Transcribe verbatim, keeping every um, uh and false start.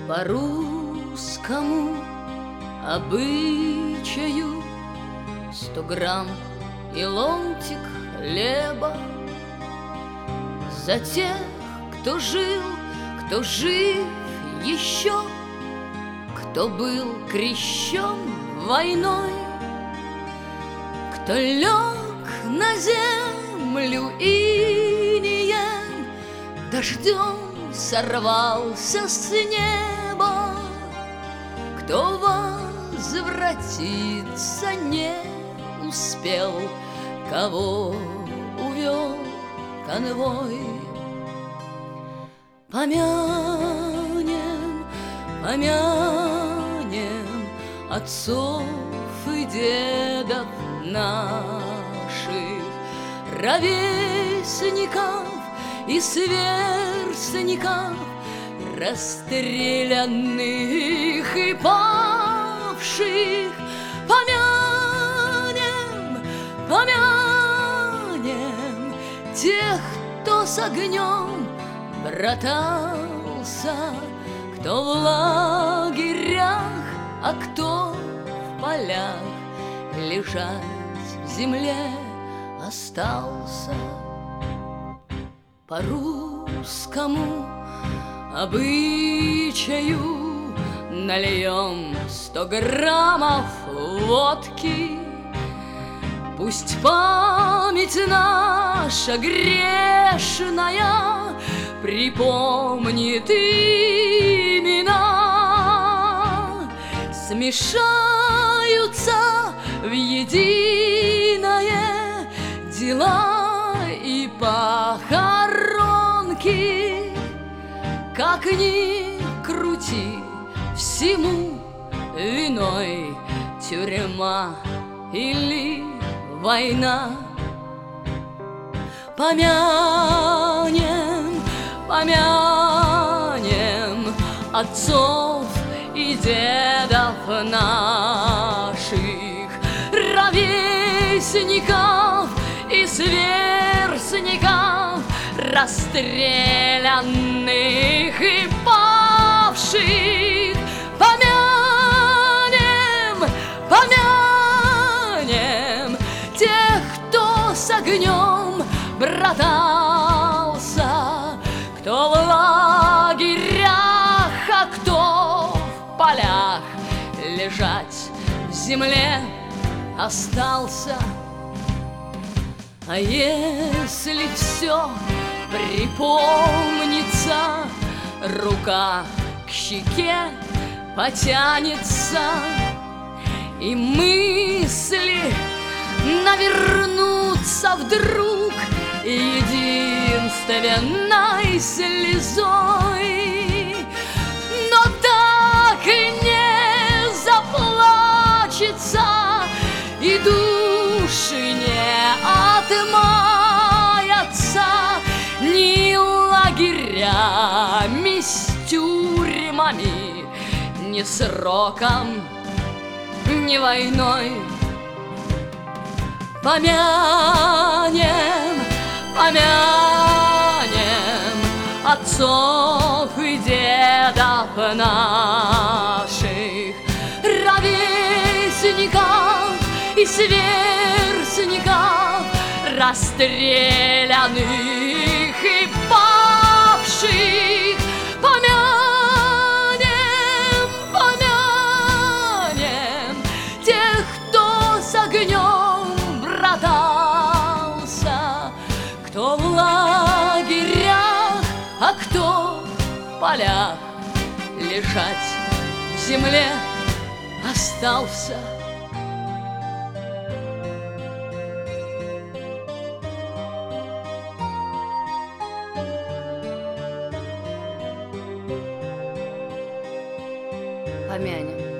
По русскому обычаю сто грамм и ломтик хлеба за тех, кто жил, кто жив еще, кто был крещен войной, кто лег на землю инеем, дождем сорвался с неба, кто возвратиться не успел, кого увел конвой. Помянем, помянем отцов и дедов наших, ровесников и сверстников, расстрелянных и павших. Помянем, помянем тех, кто с огнем братался, кто в лагерях, а кто в полях лежать в земле остался. По русскому обычаю нальем сто граммов водки. Пусть память наша грешная припомнит имена, смешаются в единое дела и похоронки. Как ни крути, всему виной тюрьма или война. Помянем, помянем отцов и дедов наших, ровесников и сверстников, расстрелянных и павших. Помянем, помянем тех, кто с огнем братался, кто в лагерях, а кто в полях лежать в земле остался. А если все припомнится, рука к щеке потянется, и мысли навернутся вдруг единственной слезой, но так и не заплачется, и души не отмаятся ни лагерями с тюрьмами, ни сроком, ни войной. Помянем, помянем отцов и дедов наших, ровесников и сверстников, расстрелянных и павших. Помянем, помянем тех, кто с огнем братался, кто в лагерях, а кто в полях лежать в земле остался. Помянем.